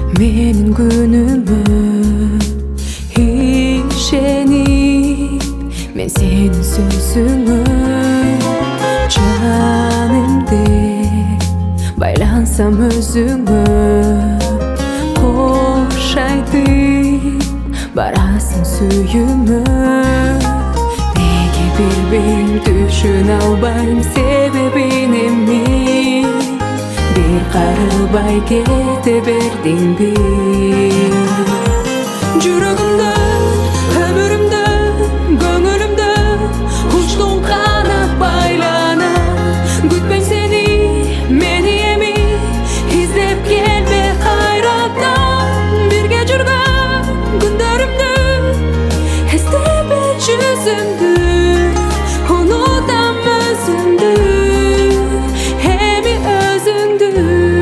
Menin günümü işenip men senin sözüңө canımdı baylansam özüңө koşaydı barasın suyumu nege bir düşün albayım sebebini mi bir karabay kete berdin bir Жүрөгүмдө, өмүрүмдө, көңүлүмдө Учтуң канат байлана Күтпөйм сени, мени эми Издеп келбе кайрадан Бирге жүргөн күндөрүмдү Эстебе жүзүңдү Унутам өзүңдү Эми өзүңдү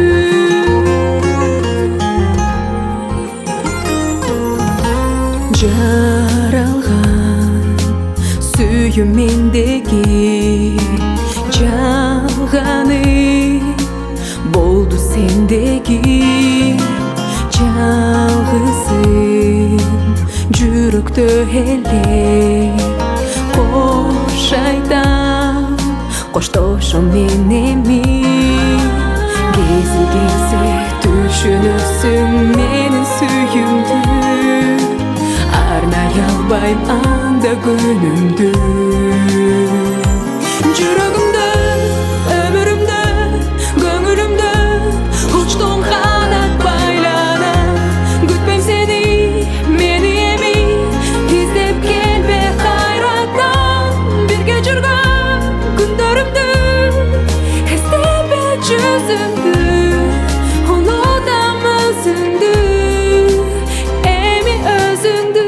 Жаралган сүйүм мендеги жалганы болду сендеги жалгызым жүрөктө эле кош айтам коштошом мен эми кези келсе түшүнөсүң менин сүйүүмдү арнай албайм анда күнүмдү Жүрөгүмдө, өмүрүмдө, көңүлүмдө Учтуң канат байлана Күтпөйм сени, мени эми Издеп келбе кайрадан Бирге жүргөн күндөрүмдү Эстебе жүзүңдү Унутам өзүңдү Эми өзүңдү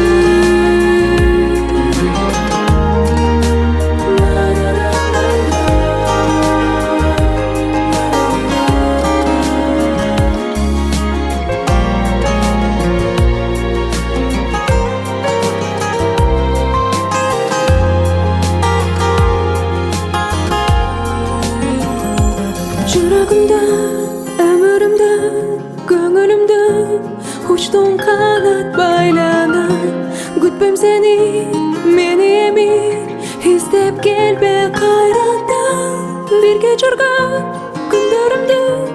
Жүрөгүмдө, өмүрүмдө, көңүлүмдө Учтуң канат байлана Күтпөйм сени, мени эми Издеп келбе кайрадан Бирге жүргөн күндөрүмдү